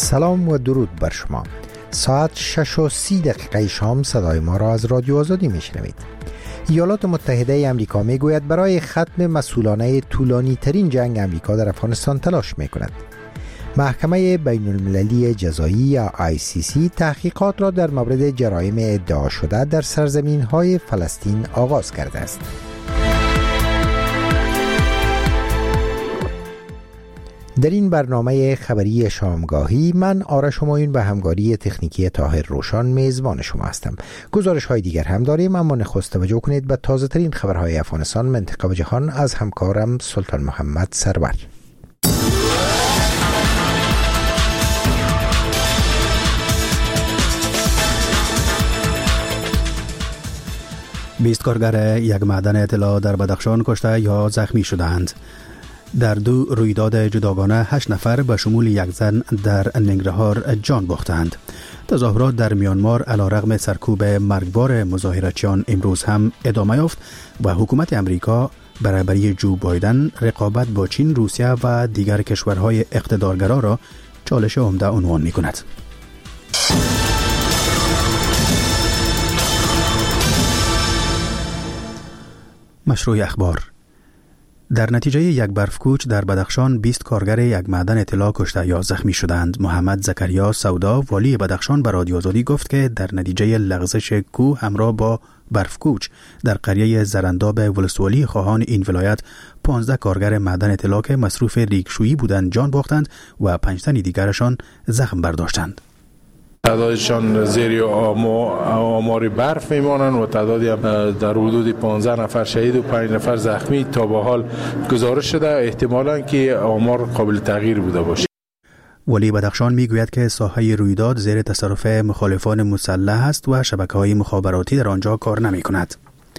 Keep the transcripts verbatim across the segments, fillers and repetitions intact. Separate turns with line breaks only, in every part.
سلام و درود بر شما. ساعت شش و سی دقیقه شام صدای ما را از رادیو آزادی میشنوید. ایالات متحده امریکا میگوید برای ختم مسئولانه طولانی ترین جنگ امریکا در افغانستان تلاش میکند. محکمه بین المللی جزایی یا آی سی سی تحقیقات را در مورد جرایم ادعا شده در سرزمین های فلسطین آغاز کرده است. در این برنامه خبری شامگاهی من آرش همایون به همکاری تکنیکی طاهر روشان میزبان شما هستم. گزارش های دیگر هم داریم، اما نخست توجه کنید به تازه ترین خبرهای افغانستان، منطقه و جهان از همکارم سلطان محمد سرور.
بیست کارگر یک معدن طلا در بدخشان کشته یا زخمی شدند. در دو رویداد جداگانه هشت نفر به شمول یک زن در ننگرهار جان باختند. تظاهرات در میانمار علیرغم سرکوب مرگبار مظاهرچیان امروز هم ادامه یافت و حکومت امریکا برابری جو بایدن رقابت با چین، روسیه و دیگر کشورهای اقتدارگرا را چالش عمده عنوان می کند. مشروع اخبار. در نتیجه یک برفکوچ در بدخشان بیست کارگر یک معدن طلا کشته یا زخمی شدند. محمد زکریا سودا والی بدخشان به رادیو آزادی گفت که در نتیجه لغزش کوه همراه با برفکوچ در قریه زرنداب ولسوالی خواهان این ولایت پانزده کارگر معدن طلا که مصروف ریگشویی بودند جان باختند و پنج تن دیگرشان زخم برداشتند.
تعدادشان زیر آمار برف میمانند و تعدادی در حدود پانزده نفر شهید و پنج نفر زخمی تا به حال گزارش شده، احتمالاً که آمار قابل تغییر بوده باشه.
ولی بدخشان میگوید که ساحه رویداد زیر تصرف مخالفان مسلح است و شبکه‌های مخابراتی در آنجا کار نمی‌کند.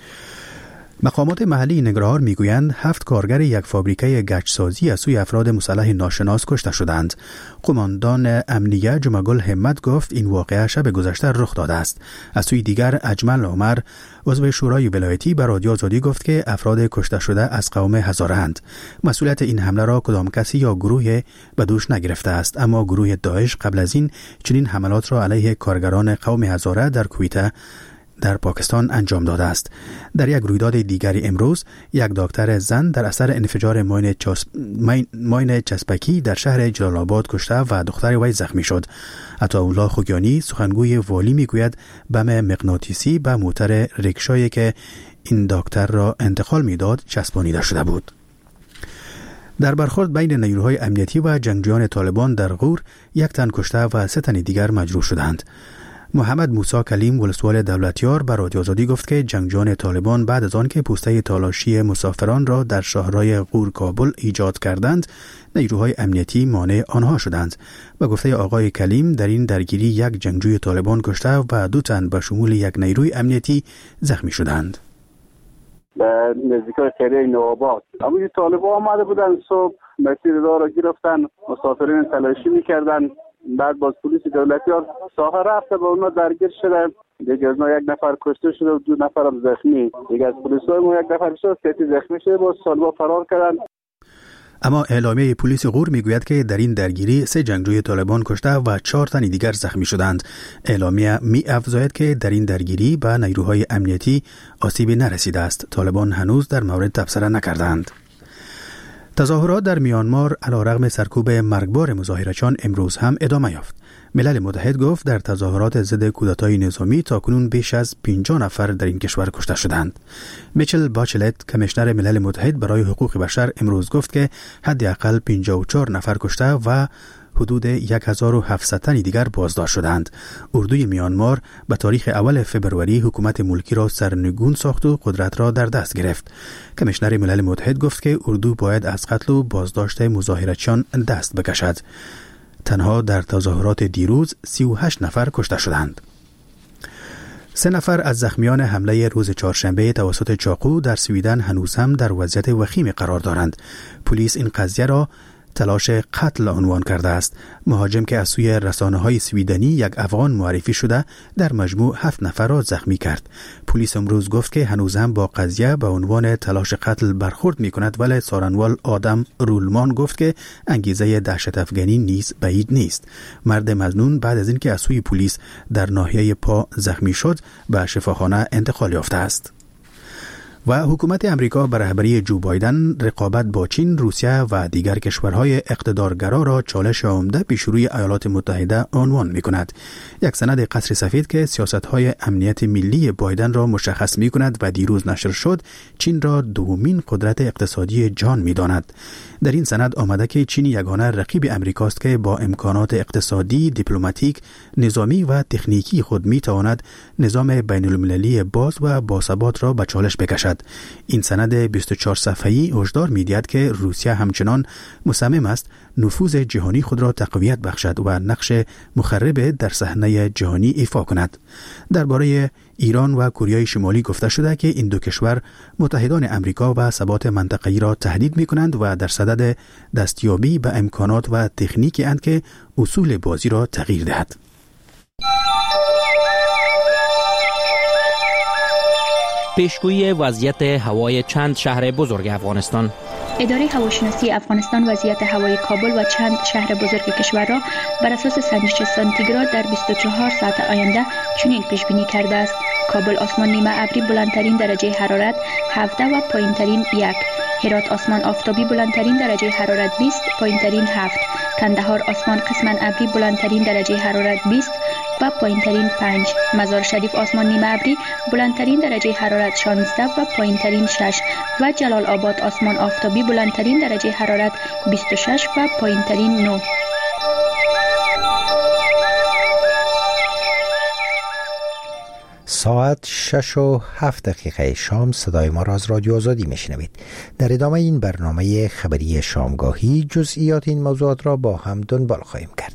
مقامات محلی ننگرهار میگویند هفت کارگر یک فابریکه گچسازی از سوی افراد مسلح ناشناس کشته شدند. قماندان امنیه جمعگل همت گفت این واقعه شب گذشته رخ داده است. از سوی دیگر اجمل عمر عضو شورای ولایتی به رادیو آزادی گفت که افراد کشته شده از قوم هزاره اند. مسئولیت این حمله را کدام کسی یا گروه به دوش نگرفته است، اما گروه داعش قبل از این چنین حملات را علیه کارگران قوم هزاره در کویته در پاکستان انجام داده است. در یک رویداد دیگری امروز یک دکتر زن در اثر انفجار ماین, چسب... ماین چسبکی در شهر جلال آباد کشته و دختر وی زخمی شد. عطاالله خوگیانی سخنگوی والی میگوید بم مغناطیسی به موتر ریکشایی که این دکتر را انتقال میداد چسبانیده شده بود. در برخورد بین نیروهای امنیتی و جنگجویان طالبان در غور یک تن کشته و سه تن دیگر مجروح شدند. محمد موسی کلیم ولسوال دولتیار به رادیو آزادی گفت که جنگجویان طالبان بعد از آن که پوسته تالاشی مسافران را در شهرهای غور کابل ایجاد کردند، نیروهای امنیتی مانع آنها شدند. و گفته آقای کلیم در این درگیری یک جنگجوی طالبان کشته و دو تن به شمول یک نیروی امنیتی زخمی شدند.
به نزدیکای قریه نوآباد اما طالبان آمده بودند، صبح مسیر راه را گرفتن، مسافرین تلاشی می‌کردند. بعد باز پلیس دولتیار ساحه رفته با اونا درگیر شده. دیگه از ما یک نفر کشته شده و دو نفر هم زخمی. دیگه از پلیسای ما یک نفر شد، سه تا زخمی شده، باز طالبا فرار کردن.
اما اعلامیه پلیس غور میگوید که در این درگیری سه جنگجوی طالبان کشته و چهار تن دیگر زخمی شدند. اعلامیه می افزاید که در این درگیری به نیروهای امنیتی آسیبی نرسیده است. طالبان هنوز در مورد تبصره نکردند. تظاهرات در میانمار علیرغم سرکوب مرگبار مظاهرچیان امروز هم ادامه یافت. ملل متحد گفت در تظاهرات ضد کودتای نظامی تاکنون بیش از پنجاه نفر در این کشور کشته شدند. میچل باچلت کمیشنر ملل متحد برای حقوق بشر امروز گفت که حداقل پنجاه و چهار نفر کشته و حدود هزار و هفتصد تن دیگر بازداشت شدند. اردوی میانمار به تاریخ اول فبروری حکومت ملکی را سرنگون ساخت و قدرت را در دست گرفت. کمیشنر ملل متحد گفت که اردو باید از قتل و بازداشت مظاهرچیان دست بکشد. تنها در تظاهرات دیروز سی و هشت نفر کشته شدند. سه نفر از زخمیان حمله روز چهارشنبه توسط چاقو در سویدن هنوز هم در وضعیت وخیم قرار دارند. پلیس این قضیه را تلاش قتل عنوان کرده است. مهاجم که از سوی رسانه‌های سویدنی یک افغان معرفی شده در مجموع هفت نفر را زخمی کرد. پلیس امروز گفت که هنوز هم با قضیه به عنوان تلاش قتل برخورد می کند، ولی سارنوال آدم رولمان گفت که انگیزه دهشت افغانی نیز بعید نیست. مرد مظنون بعد از اینکه از سوی پلیس در ناحیه پا زخمی شد به شفاخانه انتقال یافته است. و حکومت امریکا به رهبری جو بایدن رقابت با چین، روسیه و دیگر کشورهای اقتدارگرا را چالش عمده پیش روی ایالات متحده عنوان می کند. یک سند قصر سفید که سیاستهای امنیت ملی بایدن را مشخص می کند و دیروز نشر شد، چین را دومین قدرت اقتصادی جهان می داند. در این سند آمده که چین یگانه رقیب امریکاست که با امکانات اقتصادی، دیپلماتیک، نظامی و تکنیکی خود می تواند نظام بین المللی باز و باثبات را به چالش بکشد. این سند بیست و چهار صفحه‌ای هشدار می‌دهد که روسیه همچنان مصمم است نفوذ جهانی خود را تقویت بخشد و نقش مخرب در صحنه جهانی ایفا کند. درباره ایران و کره شمالی گفته شده که این دو کشور متحدان امریکا و ثبات منطقه‌ای را تهدید می‌کنند و در صدد دستیابی به امکانات و تکنیکی اند که اصول بازی را تغییر دهد.
پیشگویی وضعیت هوای چند شهر بزرگ افغانستان.
اداره هواشناسی افغانستان وضعیت هوای کابل و چند شهر بزرگ کشور را بر اساس سنجش سانتیگراد در بیست و چهار ساعت آینده چنین پیش بینی کرده است: کابل آسمان نیمه ابری بلندترین درجه حرارت هفده و پایینترین یک، هرات آسمان آفتابی بلندترین درجه حرارت بیست، پایینترین هفت، کندهار آسمان قسما ابری بلندترین درجه حرارت بیست و پایینترین پنج، مزار شریف آسمان نیمه ابری بلندترین درجه حرارت شانزده و پایینترین شش و جلال آباد آسمان آفتابی بلندترین درجه حرارت بیست و شش و پایینترین نه.
ساعت شش و هفت دقیقه شام صدای ما را از رادیو آزادی میشنوید. در ادامه این برنامه خبری شامگاهی جزئیات این موضوعات را با هم دنبال خواهیم کرد.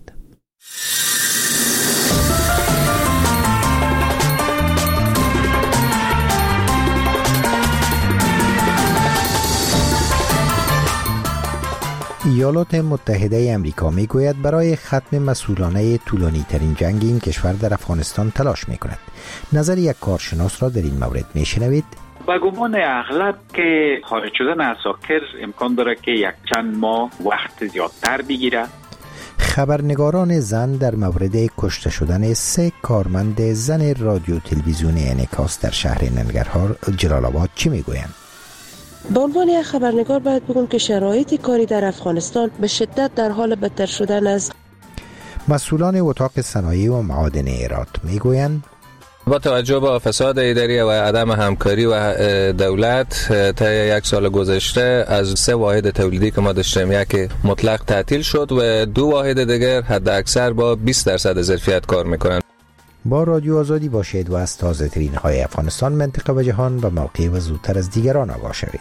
ایالات متحده امریکا می گوید برای ختم مسئولانه طولانی ترین جنگ این کشور در افغانستان تلاش می کند. نظر یک کارشناس را در این مورد می شنوید.
با گمان اغلب که خارج شدن عساکر امکان داره که یک چند ماه وقت زیادتر بگیره.
خبرنگاران زن در مورد کشته شدن سه کارمند زن رادیو تلویزیون انعکاس در شهر ننگرهار جلال آباد چی می گویند؟
به عنوان یک خبرنگار باید بگم که شرایط کاری در افغانستان به شدت در حال بدتر شدن است.
مسئولان اتاق صنایع و معادن هرات میگویند
با توجه به فساد اداری و عدم همکاری و دولت تا یک سال گذشته از سه واحد تولیدی که ما داشتیم یک مطلق تعطیل شد و دو واحد دیگر حد اکثر با بیست درصد ظرفیت کار میکنند.
با رادیو آزادی باشید و از تازه ترین های افغانستان، منطقه و جهان و موقع و زودتر از دیگران آگاه شوید.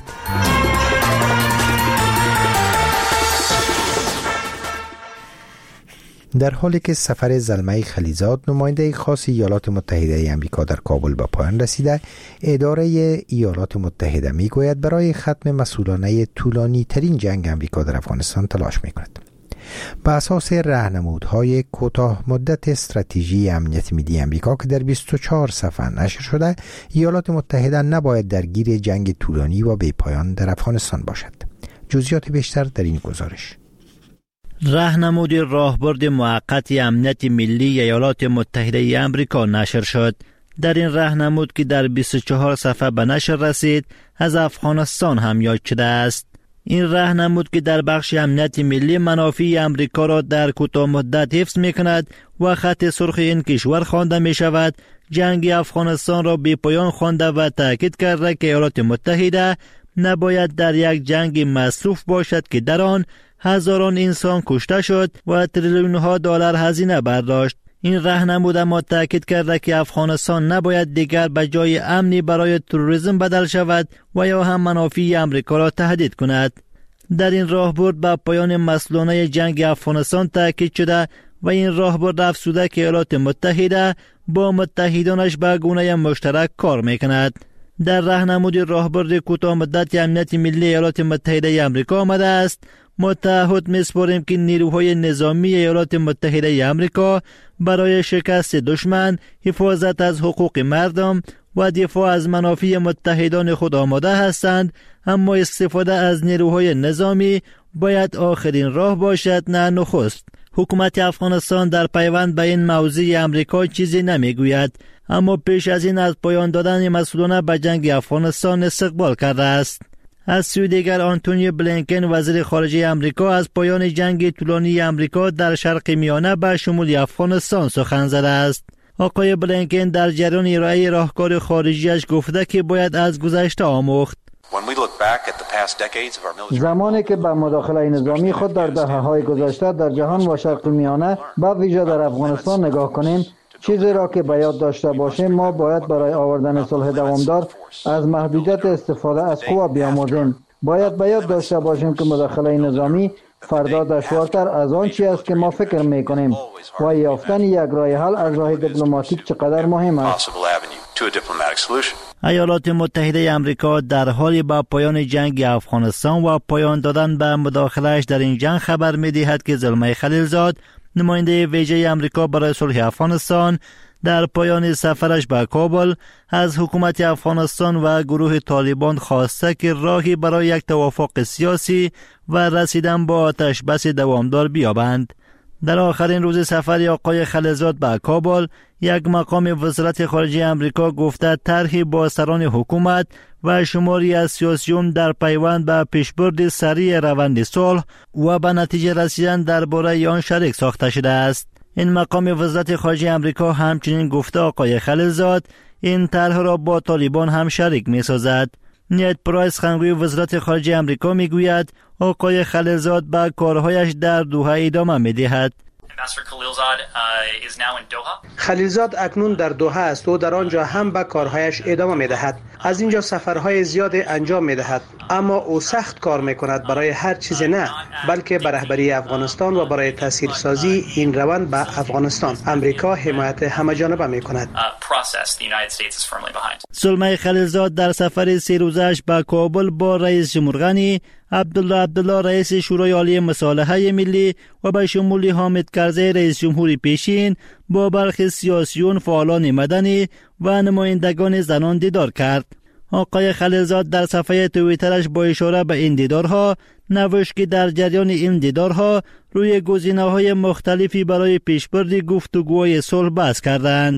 در حالی که سفر زلمه خلیزاد نماینده خاص ایالات متحده آمریکا در کابل به پایان رسیده، اداره ایالات متحده می گوید برای ختم مسئولانه طولانی ترین جنگ آمریکا در افغانستان تلاش می کند. به اساس راهنمودهای کوتاه مدت استراتژی امنیت ملی آمریکا که در بیست و چهار صفحه نشر شده، ایالات متحده نباید درگیر جنگ طولانی و بی‌پایان در افغانستان باشد. جزئیات بیشتر در این گزارش.
راهنمود راهبرد موقت امنیت ملی ایالات متحده آمریکا نشر شد. در این راهنمود که در بیست و چهار صفحه به نشر رسید، از افغانستان هم یاد شده است. این راهنمود که در بخش امنیت ملی منافع امریکا را در کوتاه مدت حفظ می‌کند و خط سرخ این کشور خوانده می‌شود، جنگ افغانستان را بی پایان خوانده و تاکید کرده که ایالات متحده نباید در یک جنگ مصروف باشد که در آن هزاران انسان کشته شد و تریلیون ها دلار هزینه برداشت. این راهنمود اما تاکید کرده که افغانستان نباید دیگر به جای امنی برای تروریسم بدل شود و یا هم منافع امریکا را تهدید کند. در این راهبرد به پایان مسئولانه جنگ افغانستان تاکید شده و این راهبرد افزوده که ایالات متحده با متحدانش به گونه مشترک کار میکند. در راهنمود راهبرد کوتاه مدت امنیت ملی ایالات متحده آمریکا آمده است: ما تعهد می‌سپاریم که نیروهای نظامی ایالات متحده آمریکا برای شکست دشمن، حفاظت از حقوق مردم و دفاع از منافع متحدان خود آماده هستند، اما استفاده از نیروهای نظامی باید آخرین راه باشد، نه نخست. حکومت افغانستان در پیوند به این موضوع امریکا چیزی نمیگوید، اما پیش از این از پایان دادن مسئولانه به جنگ افغانستان استقبال کرده است. از سوی دیگر آنتونی بلینکن وزیر خارجه امریکا از پایان جنگ طولانی امریکا در شرق میانه به شمول افغانستان سخن زده است. آقای بلینکن در جریان ارائه راهکار خارجیش گفته که باید از گذشته آموخت.
زمانی که به مداخله نظامی خود در دهه‌های گذشته در جهان و شرق میانه به ویژه در افغانستان نگاه کنیم، چیزی را که به یاد داشته باشیم ما باید برای آوردن صلح دوامدار از محدودیت استفاده از قوا بیاموزیم. باید به یاد داشته باشیم که مداخله نظامی فردا دشوارتر از آن چیزی است که ما فکر می‌کنیم و یافتن یک راه حل از راه دیپلماتیک چقدر مهم است.
ایالات متحده آمریکا در حال با پایان جنگ افغانستان و پایان دادن به مداخله‌اش در این جنگ خبر می‌دهد که زلمه خلیلزاد، نماینده ویژه آمریکا برای صلح افغانستان، در پایان سفرش به کابل از حکومت افغانستان و گروه طالبان خواسته که راهی برای یک توافق سیاسی و رسیدن با آتش بس دوامدار بیابند. در آخرین روز سفر آقای خلیلزاد به کابل، یک مقام وزارت خارجه آمریکا گفته طرحی با سران حکومت و شماری از سیاسیون در پیوند به پیشبرد سریع روند صلح و به نتیجه رسیدن درباره آن شریک ساخته شده است. این مقام وزارت خارجه آمریکا همچنین گفته آقای خلیلزاد این طرح را با طالبان هم شریک می سازد. نیت پرایس سخنگوی وزارت خارجه آمریکا می گوید آقای خلیلزاد به کارهایش در دوحه ادامه می دهد.
خلیلزاد اکنون در دوحه است و در آنجا هم به کارهایش ادامه می دهد. از اینجا سفرهای زیاد انجام می دهد، اما او سخت کار می کند برای هر چیز، نه بلکه به رهبری افغانستان و برای تاثیرسازی این روند به افغانستان. امریکا حمایت همه جانبه می کند.
زلمه خلیلزاد در سفر سه روزش به کابل با رئیس جمهور غنی، عبدالله عبدالله رئیس شورای عالی مصالحه ملی و به شمول حامد کرزی رئیس جمهوری پیشین با برخی سیاسیون، فعالان مدنی و نمایندگان زنان دیدار کرد. آقای خلیلزاد در صفحه توییترش با اشاره به این دیدارها نوشت که در جریان این دیدارها روی گزینه‌های مختلفی برای پیشبرد گفتگوهای صلح بحث کردند.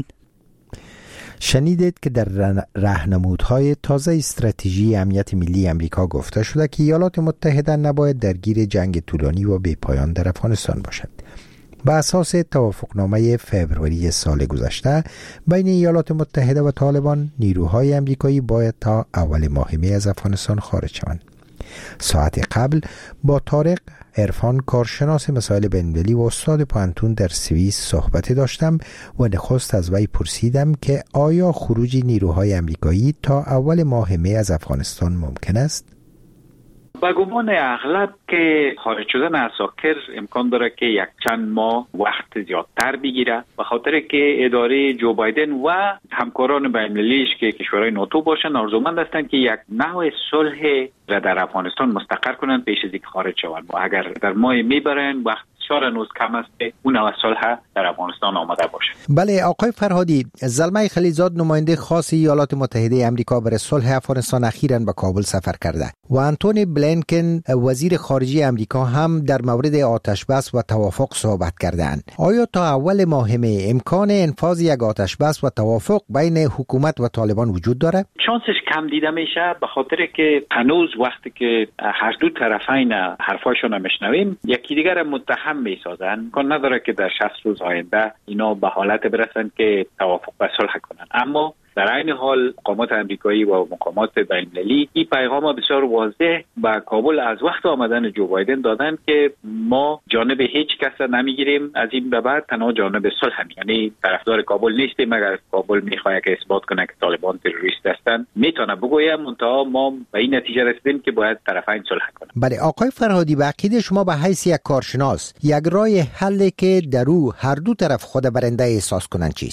شنیدید که در راهنمودهای تازه استراتژی امنیت ملی امریکا گفته شده که ایالات متحده نباید درگیر جنگ طولانی و بی پایان در افغانستان باشد. به اساس توافقنامه فوریه سال گذشته بین ایالات متحده و طالبان، نیروهای امریکایی باید تا اول ماه می از افغانستان خارج شوند. ساعت قبل با طارق عرفان، کارشناس مسائل بین‌المللی و استاد پانتون در سوئیس صحبت داشتم و نخست از وی پرسیدم که آیا خروج نیروهای امریکایی تا اول ماه می از افغانستان ممکن است؟
با گمان اغلب که خارج شدن عساکر امکان داره که یک چند ماه وقت زیادتر بگیره، به خاطر که اداره جو بایدن و همکاران بین‌المللیش که کشورهای ناتو باشن آرزومند هستند که یک نوع صلح را در افغانستان مستقر کنند پیش از اینکه خارج شوند. و اگر در ماه می برن وقت چهار روز کم است که اون نوع صلح در افغانستان آماده باشه.
بله آقای فرهادی، زلمه خلیلزاد نماینده خاص ایالات متحده آمریکا برای صلح افغانستان اخیراً به کابل سفر کرده و آنتونی بلینکن وزیر خارجه آمریکا هم در مورد آتش بس و توافق صحبت کردند. آیا تا اول ماه می امکان انفاذ یک آتش بس و توافق بین حکومت و طالبان وجود داره؟
شانسش کم دیده میشه، به خاطر که هنوز وقتی که هر دو طرفین حرفاشون رو میشنویم یکی دیگر متهم میسازن، امکان نداره که در شصت روز آینده اینا به حالت برسن که توافق و صلح کنن. اما در عین حال مقامات امریکایی و مقامات بین‌المللی این پیغام بسیار واضح به کابل از وقت آمدن جو بایدن دادن که ما جانب هیچ کس نمیگیریم، از این به بعد تنها جانب صلح، یعنی طرفدار کابل نیستیم. اگر کابل میخواد که اثبات کنه که طالبان تروریست هستن میتونه بگویم، منتها ما به این نتیجه رسیدیم که باید طرفین صلح کنن.
بله آقای فرهادی، به عقیده شما به حیث یک کارشناس یک راه حلی که در او هر دو طرف خود برنده احساس کنن چیست؟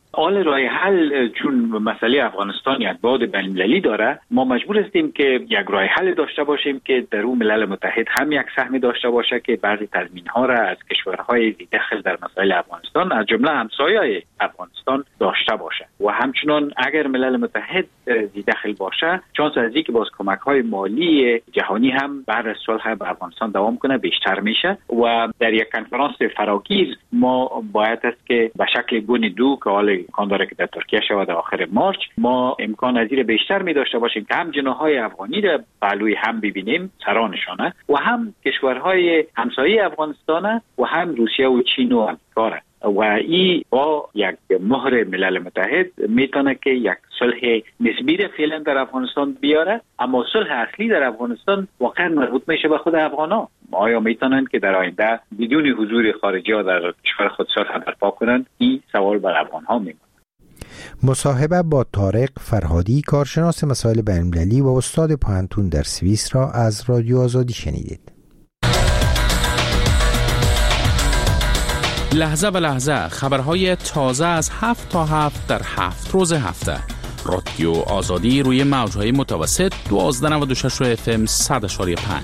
حال راه حل چون مسئله افغانستان یک بعد بین‌المللی داره، ما مجبور هستیم که یک راه حل داشته باشیم که در اون ملل متحد هم یک سهمی داشته باشه که بعضی تضمین‌ها را از کشورهای دخل در مسائل افغانستان از جمله همسایه‌های افغانستان داشته باشه و همچنان اگر ملل متحد دخل باشه چانس از اینکه باز کمک‌های مالی جهانی هم بعد از صلح به افغانستان دوام کنه بیشتر میشه و در یک کنفرانس فراگیر ما باید است که به شکل گون دو که حال امکان داره که در ترکیه شود آخر مارچ ما امکان از این بیشتر می داشته باشیم که هم جناح‌های افغانی را پهلوی هم ببینیم سرانشانه و هم کشورهای همسایه افغانستان و هم روسیه و چین و امریکا و این با یک مهر ملل متحد میتونه که یک صلح نسبی را فعلا در افغانستان بیاره، اما صلح اصلی در افغانستان واقعا مربوط میشه به خود افغانا. آیا میتونن که در آینده بدون حضور خارجی ها در کشور خود صلح برپا کنند؟ این سوال بر افغان ها میمونه.
مصاحبه با طارق فرهادی، کارشناس مسائل بین‌المللی و استاد پوهنتون در سوئیس را از رادیو آزادی شنیدید.
لحظه به لحظه خبرهای تازه از هفت تا هفت در هفت روز هفته. رادیو آزادی روی موجهای متوسط دوازده نود و شش اف ام صد و پنج.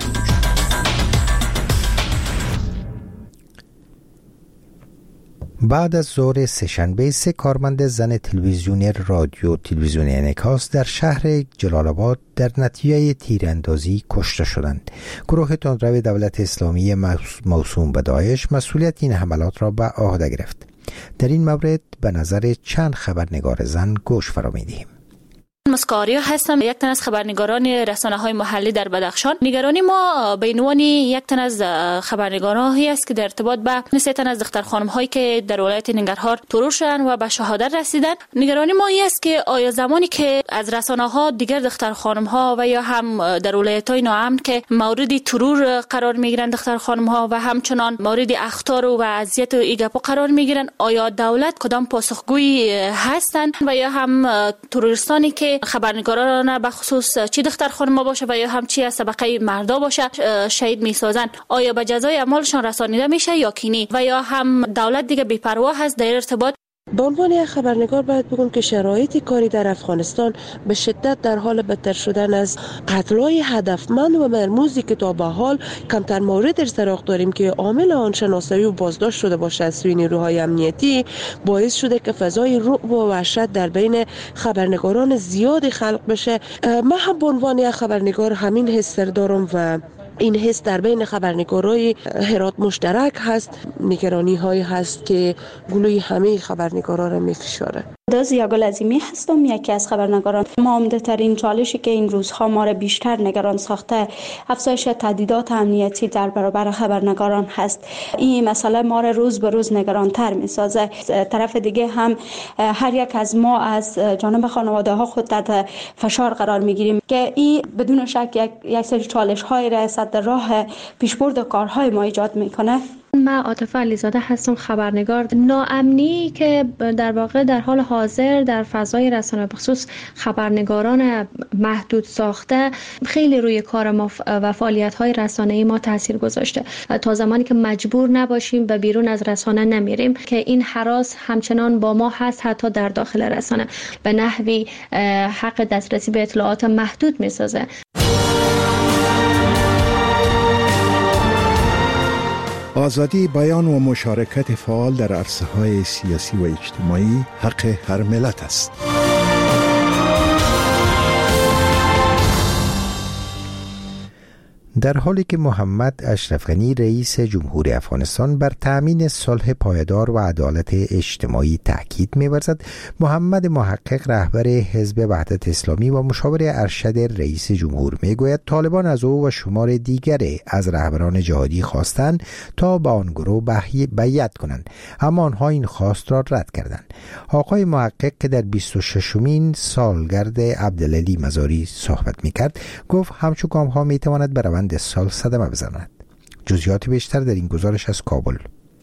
بعد از ظهر سه‌شنبه سه کارمند زن تلویزیون رادیو تلویزیون انعکاس در شهر جلال آباد در نتیجه تیراندازی کشته شدند. گروه تندرو دولت اسلامی موسوم به داعش مسئولیت این حملات را به عهده گرفت. در این مورد به نظر چند خبرنگار زن گوش فرا می‌دهیم.
مسکاریا هستم، یک تن از خبرنگاران رسانه‌های محلی در بدخشان. نگرانی ما به عنوان یک تن از خبرنگارانی است که در ارتباط به سه تن از دختر خانم‌هایی که در ولایت ننگرهار ترور شدند و به شهادت رسیدند. نگرانی ما این است که آیا زمانی که از رسانه‌ها دیگر دختر خانم‌ها و یا هم در ولایت‌های ناامن که مورد ترور قرار می‌گیرند دختر خانم‌ها و همچنان مورد اخطار و اذیت و ایگاپو قرار می‌گیرند، آیا دولت کدام پاسخگویی هستند و یا هم تروریستانی که خبرنگاران به خصوص چی دختر خانم‌ها باشه و یا هم چی از طبقه مردا باشه شهید میسازن، آیا به جزای اعمالشان رسانیده میشه یا کی؟ و یا هم دولت دیگه بی‌پروا هست در ارتباط؟
به عنوان یک خبرنگار باید بگم که شرایط کاری در افغانستان به شدت در حال بدتر شدن از قتل‌های هدفمند و مرموزی که تا به حال کمتر مورد در سراغ داریم که عامل آن شناسایی و بازداشت شده باشه از سوی نیروهای امنیتی باعث شده که فضای رعب و وحشت در بین خبرنگاران زیادی خلق بشه. من هم به عنوان یک خبرنگار همین حس دارم و این حس در بین خبرنگارای هرات مشترک هست. نگرانی هایی هست که گلوی همه خبرنگارا را میفشاره.
دازیا گلعظیمی هستم، یکی از خبرنگاران. مهمترین ترین چالشی که این روزها ما را بیشتر نگران ساخته افزایش تهدیدات امنیتی در برابر خبرنگاران هست. این مسئله ما را روز به روز نگران تر می سازه. طرف دیگه هم هر یک از ما از جانب خانواده ها خود تحت فشار قرار می گیریم که این بدون شک یک, یک سری چالش های را در راه پیشبرد کارهای ما ایجاد میکنه.
من عاطفه علیزاده هستم، خبرنگار. ناامنی که در واقع در حال حاضر در فضای رسانه بخصوص خبرنگاران محدود ساخته خیلی روی کار ما و فعالیت‌های رسانه‌ای ما تاثیر گذاشته. تا زمانی که مجبور نباشیم و بیرون از رسانه نمیریم که این هراس همچنان با ما هست، حتی در داخل رسانه به نحوی حق دسترسی به اطلاعات محدود می‌سازه.
آزادی بیان و مشارکت فعال در عرصه‌های سیاسی و اجتماعی حق هر ملت است.
در حالی که محمد اشرف غنی رئیس جمهوری افغانستان بر تأمین صلح پایدار و عدالت اجتماعی تاکید می‌ورزد، محمد محقق رهبر حزب وحدت اسلامی و مشاور ارشد رئیس جمهور میگوید طالبان از او و شمار دیگر از رهبران جهادی خواستند تا با آن گروه بیعت کنند، اما آنها این خواست را رد کردند. آقای محقق که در بیست و ششمین سالگرد عبدالعلی مزاری صحبت می‌کرد گفت همچون گام‌ها می‌تواند بر روند سال صدمه بزند. جزئیات بیشتر در این گزارش از کابل.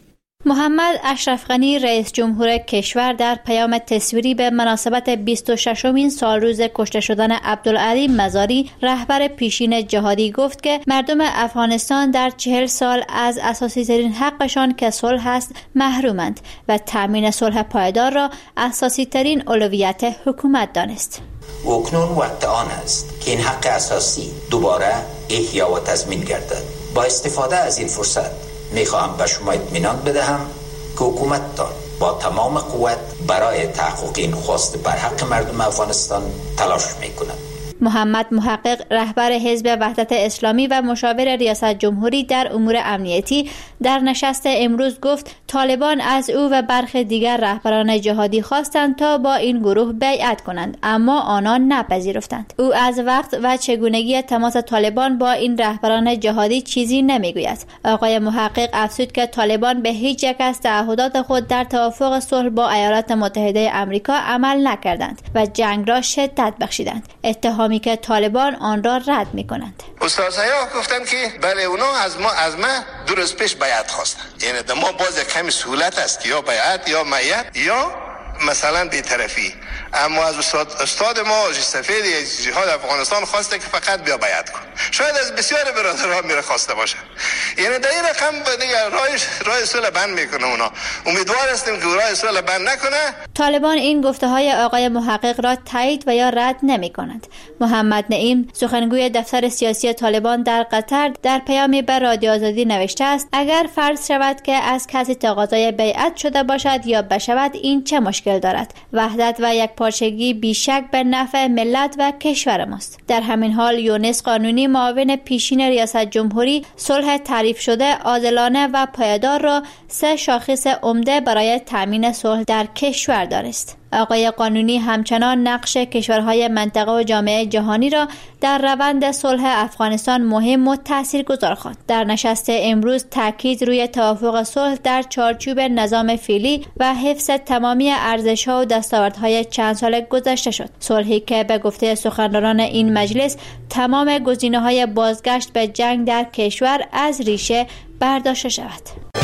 محمد اشرف غنی رئیس جمهور کشور در پیام تصویری به مناسبت بیست و ششمین سالروز کشته شدن عبدالعلی مزاری رهبر پیشین جهادی گفت که مردم افغانستان در چهل سال از اساسی ترین حقشان که صلح است محرومند و تامین صلح پایدار را اساسی ترین اولویت حکومت دانست.
اکنون وقت آن است که این حق اساسی دوباره احیا و تضمین گردد. با استفاده از این فرصت میخواهم به شما اطمینان بدهم که حکومتتان با تمام قوت برای تحقق این خواست بر حق مردم افغانستان تلاش میکند.
محمد محقق رهبر حزب وحدت اسلامی و مشاور ریاست جمهوری در امور امنیتی در نشست امروز گفت طالبان از او و برخی دیگر رهبران جهادی خواستند تا با این گروه بیعت کنند، اما آنان نپذیرفتند. او از وقت و چگونگی تماس طالبان با این رهبران جهادی چیزی نمیگوید. آقای محقق افزود که طالبان به هیچ یک از تعهدات خود در توافق صلح با ایالات متحده آمریکا عمل نکردند و جنگ را شدت بخشیدند. اتهامی که طالبان آن را رد می‌کنند.
استادها گفتند که بله اونا از ما از ما دو روز پیش بیعت خواستند. یعنی در ما باز کمی سهولت است یا بیعت یا میعت یا مثلا بی‌طرفی. اما از استاد استاد ما سفیر جهاد افغانستان خواسته که فقط بیا بیعت کن. شاید از بسیار برادرها میره خواسته باشه. یعنی در این رقم دیگه راه راه صلح بند میکنه اونا. امیدوار هستیم که راه صلح بند نکنه.
طالبان این گفته های آقای محقق را تایید و یا رد نمی کنند. محمد نعیم سخنگوی دفتر سیاسی طالبان در قطر در پیامی به رادیو آزادی نوشته است اگر فرض شود که از کسی تقاضای بیعت شده باشد یا بشود این چه مشکل دارد؟ وحدت و یک پارچگی بیشک به نفع ملت و کشور ماست. در همین حال یونس قانونی معاون پیشین ریاست جمهوری صلح تعریف شده عادلانه و پایدار را سه شاخص عمده برای تامین صلح در کشور دانست. آقای قانونی همچنان نقش کشورهای منطقه و جامعه جهانی را در روند صلح افغانستان مهم و تاثیرگذار خواند. در نشست امروز تاکید روی توافق صلح در چارچوب نظام فعلی و حفظ تمامی ارزش‌ها و دستاوردهای چند سال گذشته شد. صلحی که به گفته سخنرانان این مجلس تمام گزینه‌های بازگشت به جنگ در کشور از ریشه برداشته شود.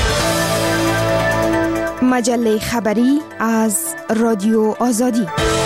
مجله خبری از رادیو آزادی.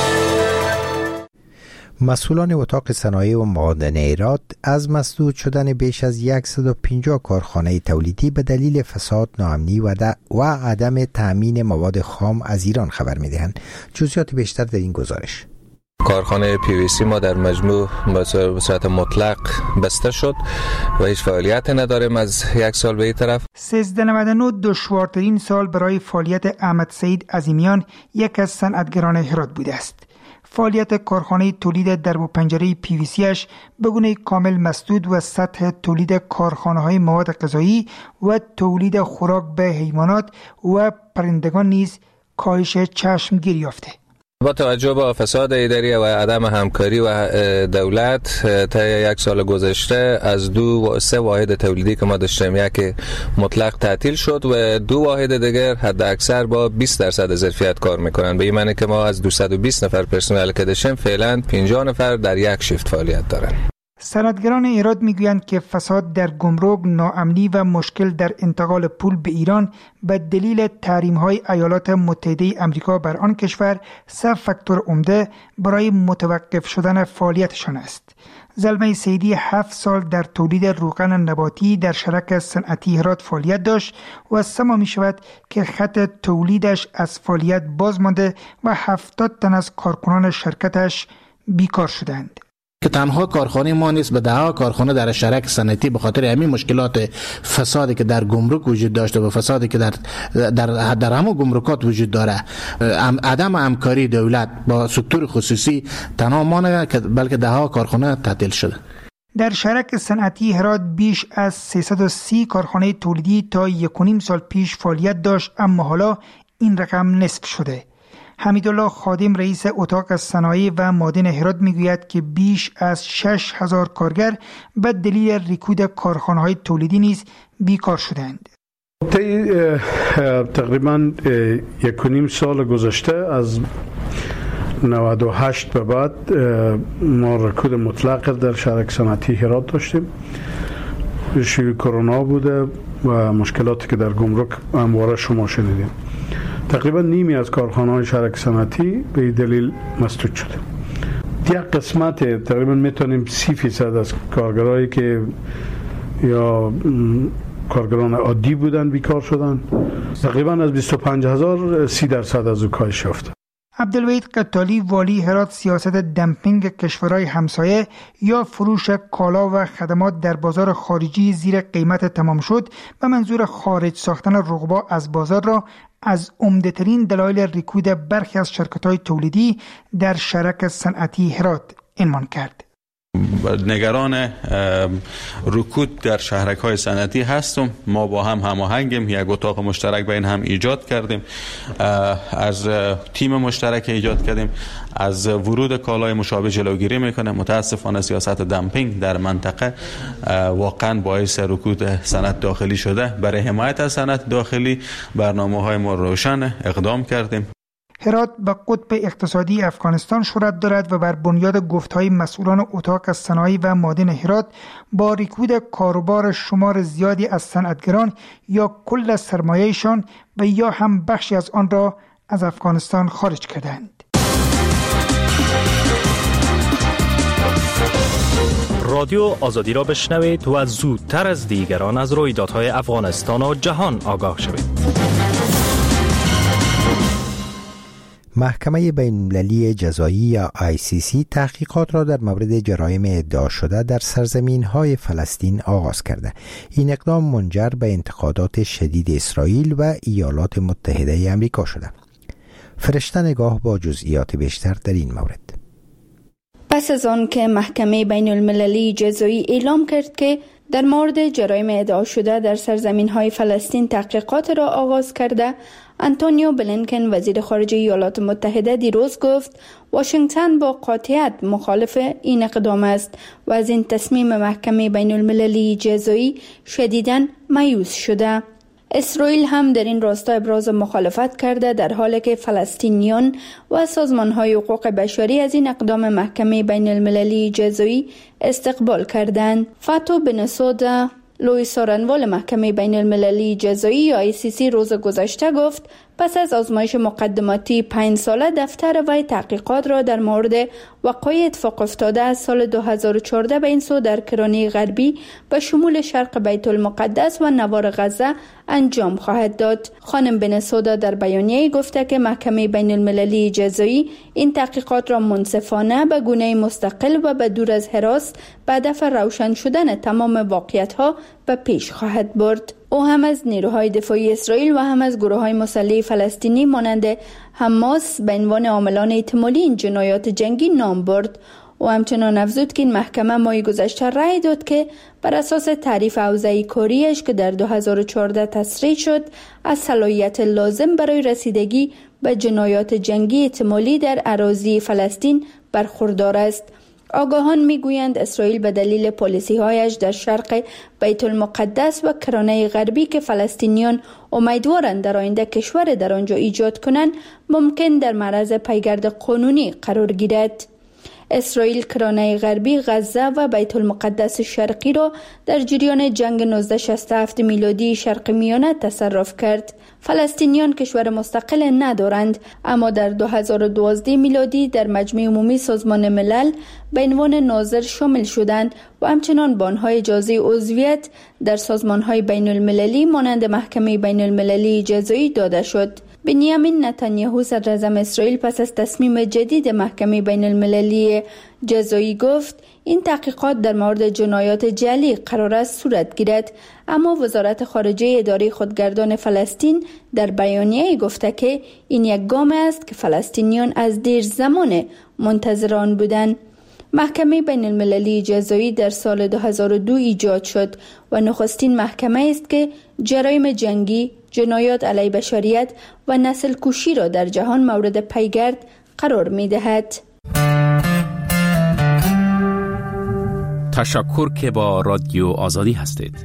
مسئولان اتاق صنایع و معادنیات از مسدود شدن بیش از صد و پنجاه کارخانه تولیدی به دلیل فساد، ناامنی و, و عدم تأمین مواد خام از ایران خبر می‌دهند. جزئیات بیشتر در این گزارش.
کارخانه پی وی سی ما در مجموع به صورت مطلق بسته شد و هیچ فعالیت نداریم از یک سال به این طرف.
سیزده نود و نه دشوارترین سال برای فعالیت احمد سعید عظیمیان، یک از صنعتگران هرات بوده است. فعالیت کارخانه تولید درب و پنجره پی وی سی اش به گونه کامل مسدود و سطح تولید کارخانه‌های مواد غذایی و تولید خوراک به حیوانات و پرندگان نیز کاهش چشمگیر یافته.
با توجه به فساد اداری و عدم همکاری و دولت تا یک سال گذشته از دو و سه واحد تولیدی که ما داشتیم یک مطلق تعطیل شد و دو واحد دیگر حد اکثر با بیست درصد ظرفیت کار میکنن. به این معنی که ما از دویست و بیست نفر پرسنل که داشتیم فعلا پنجاه نفر در یک شیفت فعالیت دارن.
صنعتگران ایراد میگویند که فساد در گمرک، ناامنی و مشکل در انتقال پول به ایران به دلیل تحریم‌های ایالات متحده آمریکا بر آن کشور سه فاکتور عمده برای متوقف شدن فعالیتشان است. زلمه سیدی هفت سال در تولید روغن نباتی در شرکت صنعتی هرات فعالیت داشت و سما می شود که خط تولیدش از فعالیت باز مانده و هفتاد تن از کارکنان شرکتش بیکار شدند.
که تنها کارخانه ما نیست، به ده ها کارخانه در شرکت صنعتی به خاطر همین مشکلات فسادی که در گمرک وجود داشته و فسادی که در در در همه گمرکات وجود داره، عدم همکاری دولت با سکتور خصوصی تنها ما نه که بلکه ده ها کارخانه تعطیل شده.
در شرکت صنعتی هرات بیش از سیصد و سی کارخانه تولیدی تا یک و نیم سال پیش فعالیت داشت، اما حالا این رقم نصف شده. حمیدالله خادم رئیس اتاق صنایع و معادن هرات میگوید که بیش از شش هزار کارگر به دلیل رکود کارخانه‌های تولیدی نیز بیکار شدند.
تقریبا یک و نیم سال گذشته از نود و هشت به بعد ما رکود مطلق در شرکت صنعتی هرات داشتیم ایشوی کرونا بوده و مشکلاتی که در گمرک همواره شما شنیدیم. تقریبا نیمی از کارخانه‌های شرک صنعتی به این دلیل مسدود شده. یک قسمت تقریبا میتونیم سی فیصد از کارگرایی که یا کارگران عادی بودن بیکار شدن، تقریبا از بیست و پنج هزار سی درصد از او کاهش یافته.
عبدالوحید قتالی والی هرات سیاست دمپینگ کشورهای همسایه یا فروش کالا و خدمات در بازار خارجی زیر قیمت تمام شد و منظور خارج ساختن رقبا از بازار را از عمده‌ترین دلایل رکود برخی از شرکت‌های تولیدی در شرک صنعتی هرات عنوان کرد.
نگران رکود در شهرک‌های صنعتی هستم. ما با هم هماهنگیم، یک اتاق مشترک بین هم ایجاد کردیم، از تیم مشترک ایجاد کردیم، از ورود کالای مشابه جلوگیری میکنه. متاسفانه سیاست دمپینگ در منطقه واقعا باعث رکود صنعت داخلی شده. برای حمایت از صنعت داخلی برنامه‌های ما روشن اقدام کردیم.
هرات به قطب اقتصادی افغانستان شهرت دارد و بر بنیاد گفتهای مسئولان اتاق صنایع و معدن هرات با رکود کاروبار شمار زیادی از صنعتگران یا کل سرمایه‌شان و یا هم بخشی از آن را از افغانستان خارج کردند.
رادیو آزادی را بشنوید و زودتر از دیگران از رویدادهای افغانستان و جهان آگاه شوید.
محکمه بین‌المللی جزایی یا آی سی سی تحقیقات را در مورد جرایم ادعا شده در سرزمین‌های فلسطین آغاز کرده. این اقدام منجر به انتقادات شدید اسرائیل و ایالات متحده آمریکا شده. فرشته نگاه با جزئیات بیشتر در این مورد.
پس از آن که محکمه بین‌المللی جزایی اعلام کرد که در مورد جرایم ادعا شده در سرزمین‌های فلسطین تحقیقات را آغاز کرده، آنتونیو بلینکن وزیر خارجه ایالات متحده دیروز گفت واشنگتن با قاطعیت مخالف این اقدام است و از این تصمیم محکمه بین‌المللی جزایی شدیداً مایوس شده. اسرائیل هم در این راستا ابراز مخالفت کرده، در حالی که فلسطینیان و سازمان‌های حقوق بشری از این اقدام محکمه بین‌المللی جزایی استقبال کردند. فاتو بنسودا لوی سارنوال محکمه بین‌المللی جزایی یا آی سی سی روز گذشته گفت پس از آزمایش مقدماتی پنج ساله دفتر وی تحقیقات را در مورد وقایع اتفاق افتاده از سال دو هزار و چهارده به این سو در کرانه غربی به شمول شرق بیت المقدس و نوار غزه انجام خواهد داد. خانم بنسودا در بیانیه گفته که محکمه بین‌المللی جزایی این تحقیقات را منصفانه به گونه مستقل و به دور از هراس به هدف روشن شدن تمام واقعیت‌ها به پیش خواهد برد. او هم از نیروهای دفاعی اسرائیل و هم از گروه‌های مسلح فلسطینی مانند حماس به عنوان عاملان احتمالی این جنایات جنگی نام برد. او همچنان افزود که این محکمه ماه گذشته رأی داد که بر اساس تعریف حوزه کاریش که در دو هزار و چهارده تصریح شد از صلاحیت لازم برای رسیدگی به جنایات جنگی احتمالی در اراضی فلسطین برخوردار است. آگاهان میگویند اسرائیل به دلیل پالیسی‌هایش در شرق بیت المقدس و کرانه غربی که فلسطینیان امیدوارند در آینده کشور در آنجا ایجاد کنند ممکن در معرض پیگرد قانونی قرار گیرد. اسرائیل کرانه غربی، غزه و بیت المقدس شرقی را در جریان جنگ نوزده شصت و هفت میلادی شرق میانه تصرف کرد. فلسطینیان کشور مستقل ندارند، اما در دو هزار و دوازده میلادی در مجمع عمومی سازمان ملل به عنوان ناظر شامل شدند و همچنان به آنها اجازه عضویت در سازمان‌های بین‌المللی مانند محکمه بین‌المللی جزایی داده شد. بنیامین نتانیاهو صدراعظم اسرائیل پس از تصمیم جدید محکمه بین‌المللی جزایی گفت این تحقیقات در مورد جنایات جعلی قرار است صورت گیرد، اما وزارت خارجه اداره خودگردان فلسطین در بیانیه گفته که این یک گام است که فلسطینیان از دیر زمان منتظر آن بودند. محکمه بین‌المللی جزایی در سال دو هزار و دو ایجاد شد و نخستین محکمه است که جرایم جنگی، جنایات علیه بشریت و نسل کشی را در جهان مورد پیگرد قرار می دهد.
تشکر که با رادیو آزادی هستید.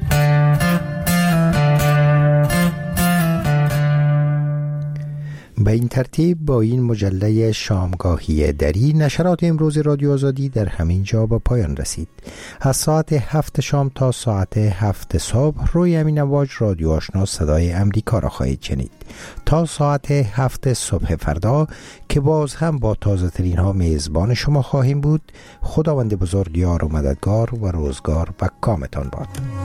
به این ترتیب با این مجله شامگاهی دری نشرات امروز رادیو آزادی در همین جا به پایان رسید. از ساعت هفت شام تا ساعت هفت صبح روی همین امواج رادیو آشنا صدای امریکا را خواهید شنید تا ساعت هفت صبح فردا که باز هم با تازه ترین ها میزبان شما خواهیم بود. خداوند بزرگ یار و مددگار و روزگار و کامتان باد.